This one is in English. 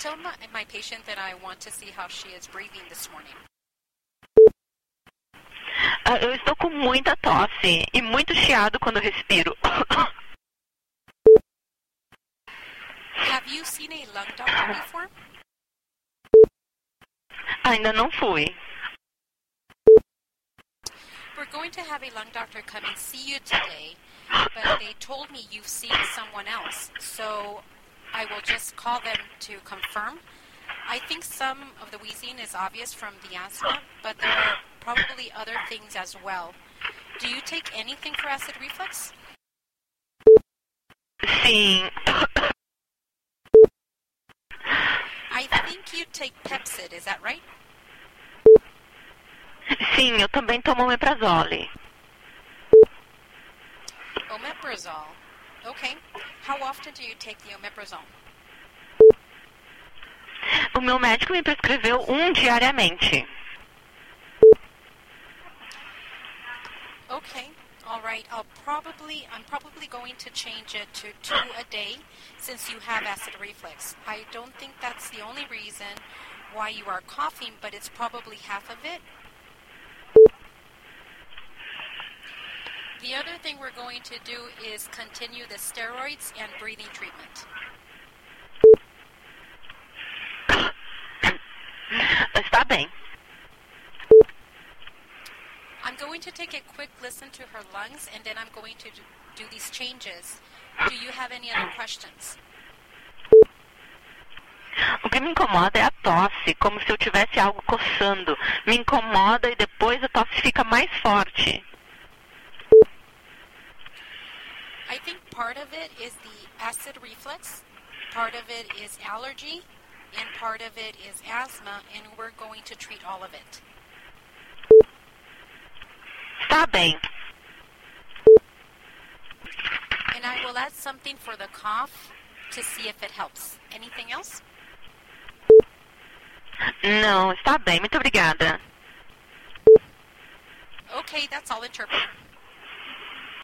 tell my patient that I want to see how she is breathing this morning. Eu estou com muita tosse e muito chiado quando eu respiro. Have you seen a lung doctor before? Ainda não fui. We're going to have a lung doctor come and see you today, but they told me you've seen someone else, so I will just call them to confirm. I think some of the wheezing is obvious from the asthma, but there are probably other things as well. Do you take anything for acid reflux? Sim. I think you take Pepcid, is that right? Sim, eu também tomo omeprazole. Omeprazole. Okay. How often do you take the omeprazole? O meu médico me prescreveu diariamente. Okay. All right. I'm probably going to change it to 2 a day since you have acid reflux. I don't think that's the only reason why you are coughing, but it's probably half of it. The other thing we're going to do is continue the steroids and breathing treatment. Está bem. I'm going to take a quick listen to her lungs, and then I'm going to do these changes. Do you have any other questions? O que me incomoda é a tosse, como se eu tivesse algo coçando. Me incomoda e depois a tosse fica mais forte. I think part of it is the acid reflux, part of it is allergy, and part of it is asthma, and we're going to treat all of it. Está bem. And I will add something for the cough to see if it helps. Anything else? Não, está bem. Muito obrigada. Okay, that's all, interpreter.